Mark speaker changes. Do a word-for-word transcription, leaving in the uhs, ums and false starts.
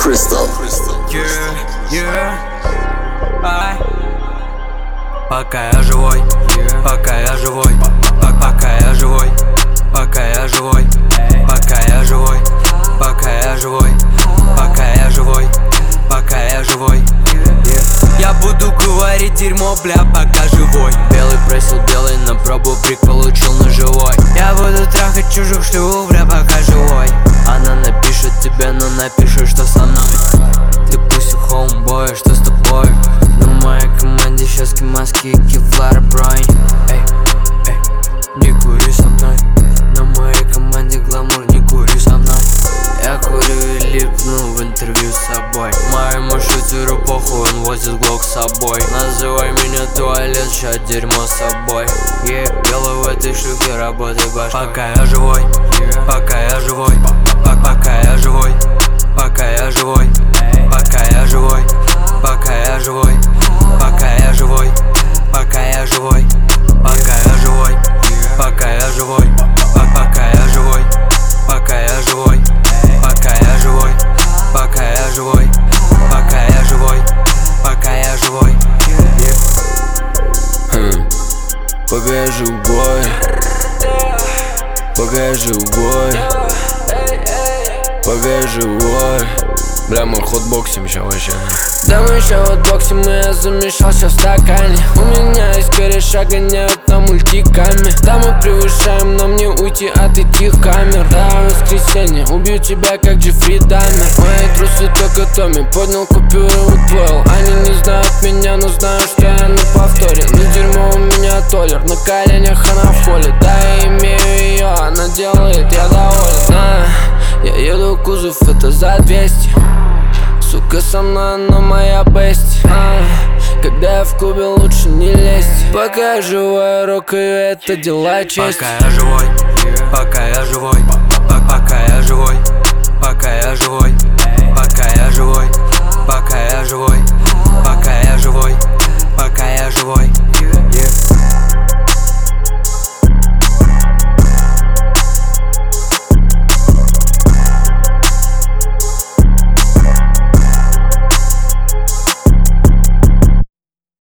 Speaker 1: Crystal.
Speaker 2: Yeah, yeah. Ай. Пока я живой, пока я живой, пока я живой, пока я живой, пока я живой, пока я живой, пока я живой, пока я живой. Я буду говорить дерьмо, бля, пока живой. Белый просил белый, на пробу прик получил на живой. Я буду трахать чужих шлюх, бля, пока живой. Она напишет тебе, но напишет, что со мной. Ты пусть хоумбой, что с тобой? На моей команде сейчас маски и кевлар бронь. Эй, эй, не кури со мной. На моей команде гламур, не кури со мной. Я курю и липну в интервью с собой. Моему шутеру похуй, он возит глок с собой. Называй меня туалет, ща дерьмо с собой. Ей, белый в этой шлюхе, работай башкой. Пока я живой, пока я живой, пока я живой, пока я живой, пока я живой, пока я живой, пока я живой, пока я живой, пока я живой, пока я живой, пока я живой, пока я живой, пока я живой, пока я живой, пока я живой, пока я живой.
Speaker 3: Пока я живой, пока я живой, пока я живой. Бля, мы хотбоксим ща вообще.
Speaker 4: Да мы еще отбоксим, и я замешался в стакане. У меня из кореша гоняют на мультиками. Да мы превышаем, нам не уйти от этих камер. Да, воскресенье, убью тебя как Джеффри Даммер. Мои трусы только Томми, поднял купюры, удвоил. Они не знают меня, но знают, что я на повторе. На дерьмо у меня толлер, на коленях она в поле. Да, я имею ее, она делает, я доволен. а, Я еду в кузов, это за двести. Сука, со мной она моя бесть. а, Когда я в клубе, лучше не лезть. Пока я живой, рокаю, это дела честь.
Speaker 2: Пока я живой, пока я живой, пока я живой,